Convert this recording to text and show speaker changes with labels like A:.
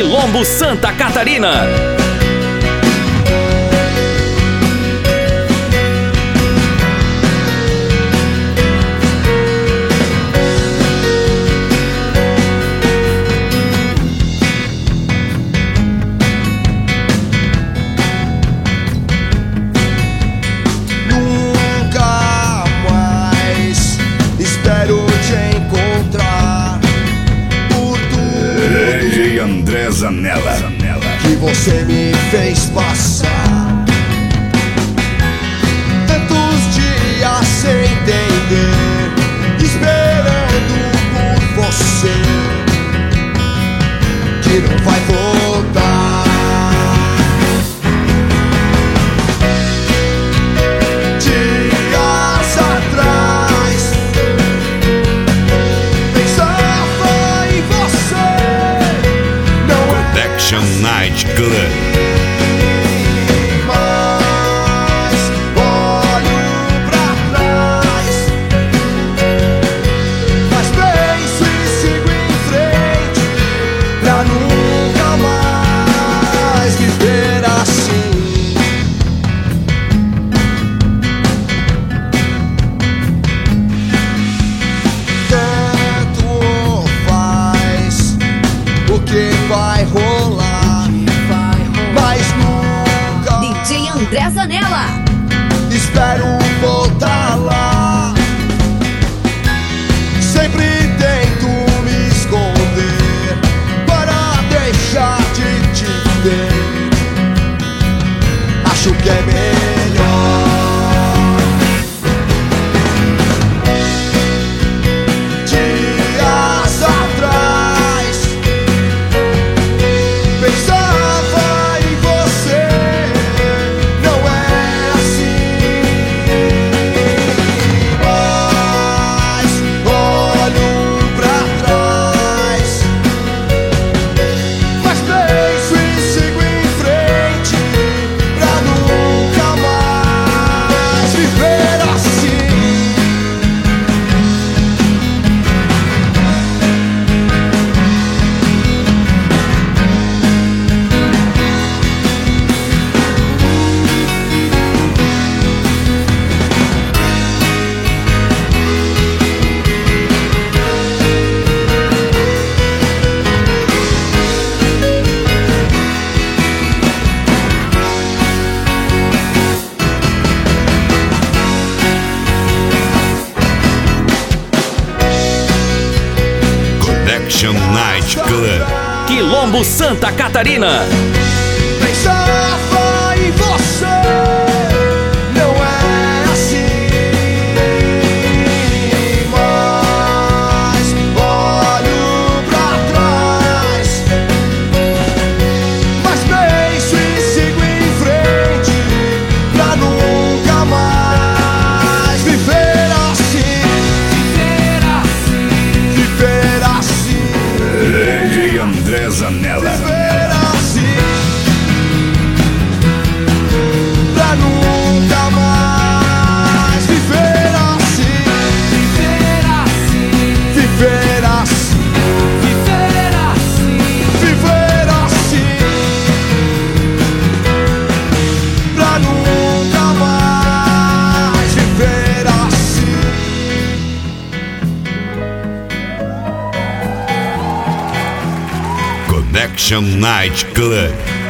A: Quilombo, Santa Catarina.
B: André Zanella,
C: que você me fez passar tantos dias sem entender, esperando por você, que não vai voltar. Dias atrás pensava em você.
B: Connection Night Club.
C: Mas olho pra trás, mas penso e sigo em frente, pra nunca mais viver assim. Tanto faz o que vai rolar.
D: André Zanella,
C: espero voltar lá. Sempre tento me esconder para deixar de te ver. Acho que é melhor. Dias atrás pensava em você.
B: Connection Night Club.
A: Quilombo, Santa Catarina.
C: Pensava em você, não é assim. Mas olho pra trás, mas penso e sigo em frente, pra nunca mais viver assim. Viver assim.
B: E André Zanella.
C: Viver assim, pra nunca mais viver assim. Viver assim, viver assim, viver assim, viver assim, pra nunca mais viver assim.
B: Connection Night Club.